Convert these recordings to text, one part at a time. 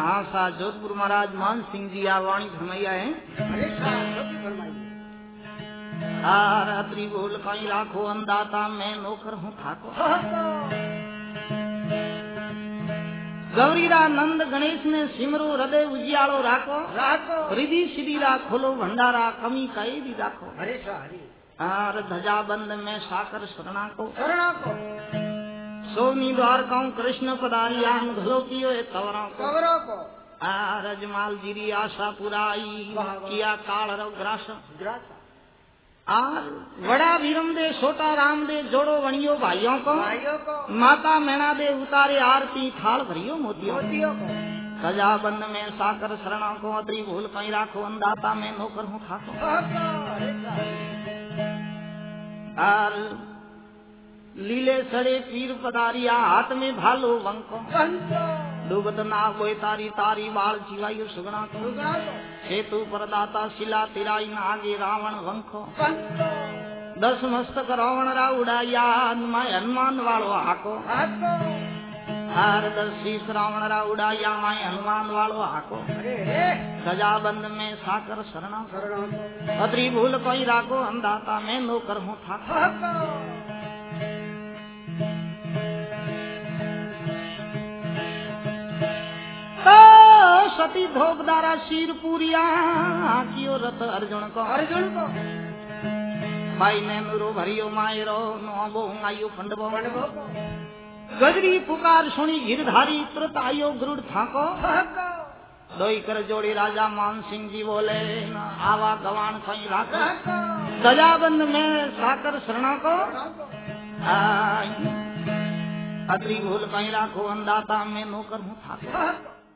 हाँ सा जोधपुर महाराज मान सिंह जी आवाणी फरमाइया है। रात्रि बोल कहीं राखो अंदाता मैं नौकर हूँ ठाको। गौरीरा नंद गणेश ने सिमरो हृदय उजियालो राखो रिधि सिद्धीरा खोलो भंडारा कमी कई भी राखो। आर धजा बंद में साकर शरणा को सोनी द्वारकाओं कृष्ण पदारियान घलो कियो कवरों को रजमाल जीरी आशा पुराई किया काल रो ग्रास आर वड़ा वीरम दे छोटा राम दे जोड़ो वणियो भाइयों को माता मैना दे उतारे आरती थाल भरियो मोतियों सजा बंद में साकर शरणों को अतरी भूल कहीं राखो अंदाता में नौकर हूँ ठाको। आर लीले सड़े पीर पदारिया हाथ में भालो वंको डूबत ना कोई तारी तारी बाल जीवायु सुगना को सेतु परदाता शिला तिराई नागे रावण वंको 10 मस्तक रावण रा उड़ाया हनुमान वालो हाको हार 10 शीश रावण रा उड़ाया माय हनुमान वालो हाको सजा बंद में साकर शरणा अतरी भूल कोई राखो अंदाता में नौकर हूँ ठाको। सती धोकदारा शीर पूरिया कियो रथ अर्जुन को भाई ने नुरो भरियो मायरो नो आयो फंडबो गजरी पुकार सुनी गिरधारी तुरंत आयो गरुड़ थाको दोई कर जोड़ी राजा मान सिंह जी बोले आवा गवान कहीं राखो सजाबंद में साकर शरणा को अतरी भूल कहीं राखो अंदाता में नौकर हूँ ठाको।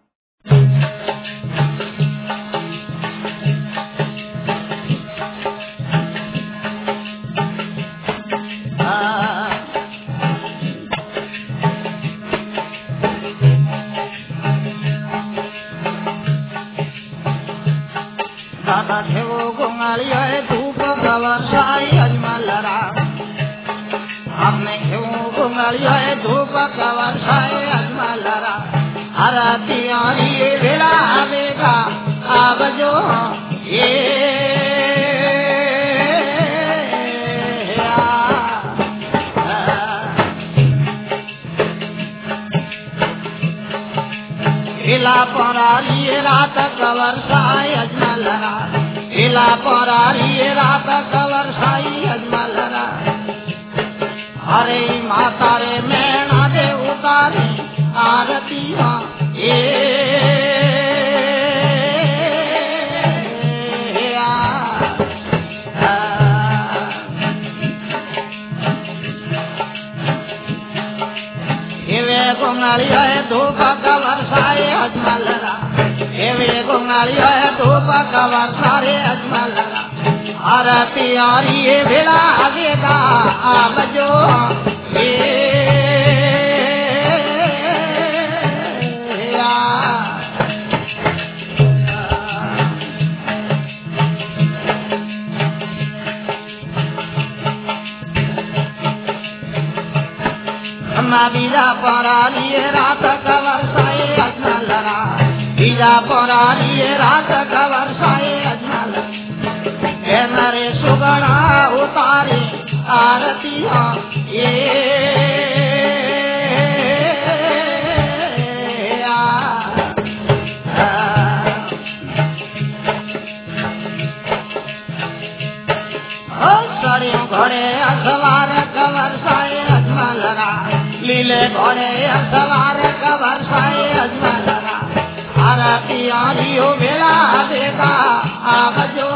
दादा ठेवो गोंगालिया धूप गवर्षाई अजमलरा आपने ठेवो गोंगालिया धूप गवर्षाई अजमलरा आरती आरी वेला आवेगा आवजो ये इला परारी रात कवर्षाई अजमलरा इला परारी रात कवर्षाई अजमलरा हरे माता रे मैना दे उतारी आरती गोंगालिया धूप का वर्षाए अजमलरा एवे गोंगालिया धूप का वर्षाए अजमलरा आरती आरी भेला आगेगा आवजो बीजा पराली रात कवर्षाए अजमलरा बीजा पराली रात कवर्षाए अजमलरा नरे सुगणा उतारे आरती घोड़े अखबार कवर्षाए अजमलरा लीले घोड़े सवार कवर्षाए अजमलरा आरती आरियो बेला देगा आवजो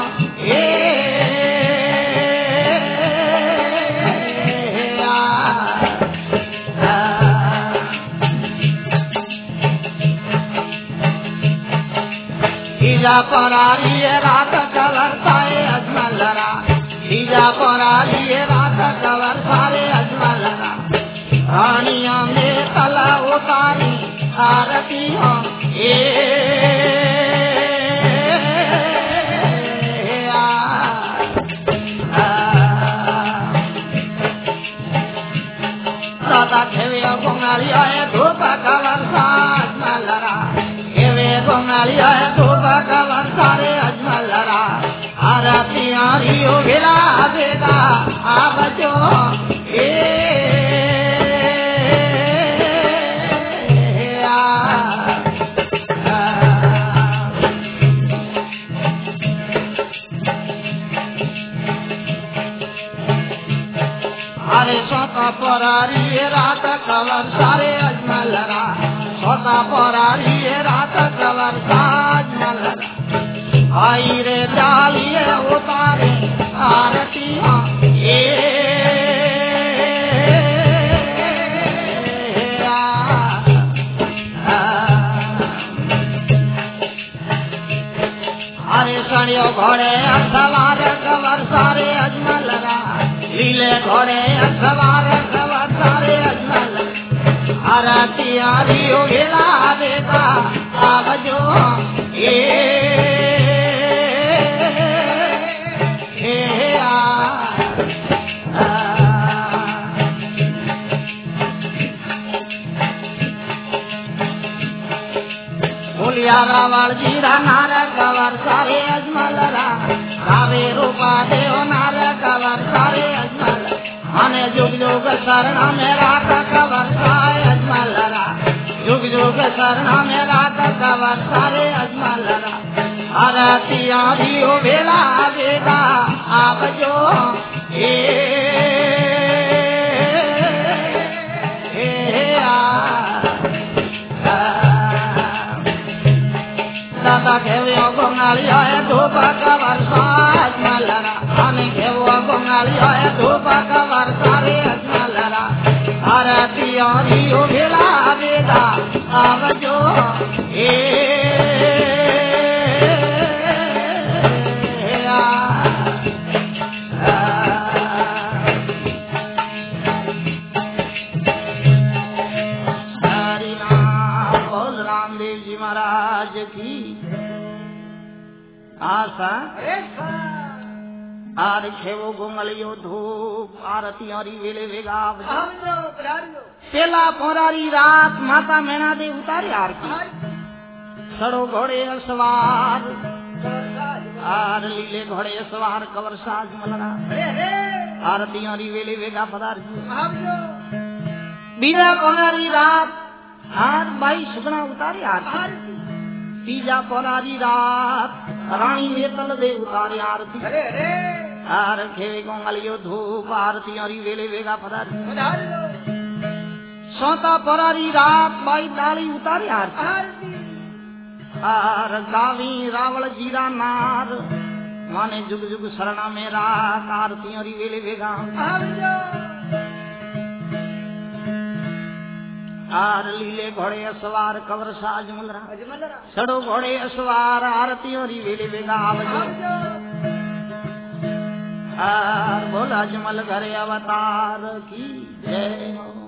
बीजा पराली रात कवर्षाए अजमलरा बीजा पराली रात कवर्षाए अजमलरा रानिया में तला उतारी आरती दादा खेवे गोंगालिया धूप का वर्षा अजमलरा गोंगलिया धोबा कवर सारे अजमलरा आरतियां रियो गिरा देगा आप जो अरे सोता परारी रात कवर सारे अजमलरा सोता परारी रात कवर अजमलरा आई रे डालिए उतारे आरतियां अरे सड़ियो घोड़े सवार कवर सारे अजमलरा लीले घोड़े सवार कवर सारे अजमल आरतियां रियो गिरा देगा आप जो रावण जीरा नार कवर सारे अजमलरा रावे रूपा देव नार कवर सारे अजमल हने जुग जुग शरण मेरा कवर सारे अजमलरा जुग जुग शरण मेरा कवर सारे अजमलरा आरतियां रियो बेला देगा आप जो घेवो गोंगलिया धोबा कवर अजमलरा हने घेवो गोंगलिया धोबा कवर सारे अजमलरा आरतियां रियो गिरा देगा आप जो हरि नाम बोल रामदेव जी महाराज की आशा आर खेवो गोंगलियो धूप आरतियां री वेले वेगा पेला पोरारी रात माता मैना दे उतारे आरती सड़ो घोड़े सवार आर लीले घोड़े सवार कवर साज मलरा आरतियां री वेले वेगा पदार बीजा पोरारी रात आर बाई सुगना उतारे आरती तीजा पोरारी रात रानी वेतल दे उतारे आरती आर खेवे गोंगलियो धूप आरतियां री वेले वेगा पदारी सोता पोरारी रात बाई डाली उतारे आरती आर गावी रावल जीरा नार माने जुग जुग शरणा मेरा आरतियां री वेले वेगा आर लीले घोड़े सवार कवर साज मलरा सड़ो घोड़े सवार आरतियों री वेले वेगा आवजो आर बोला अजमल घर अवतार की जय हो।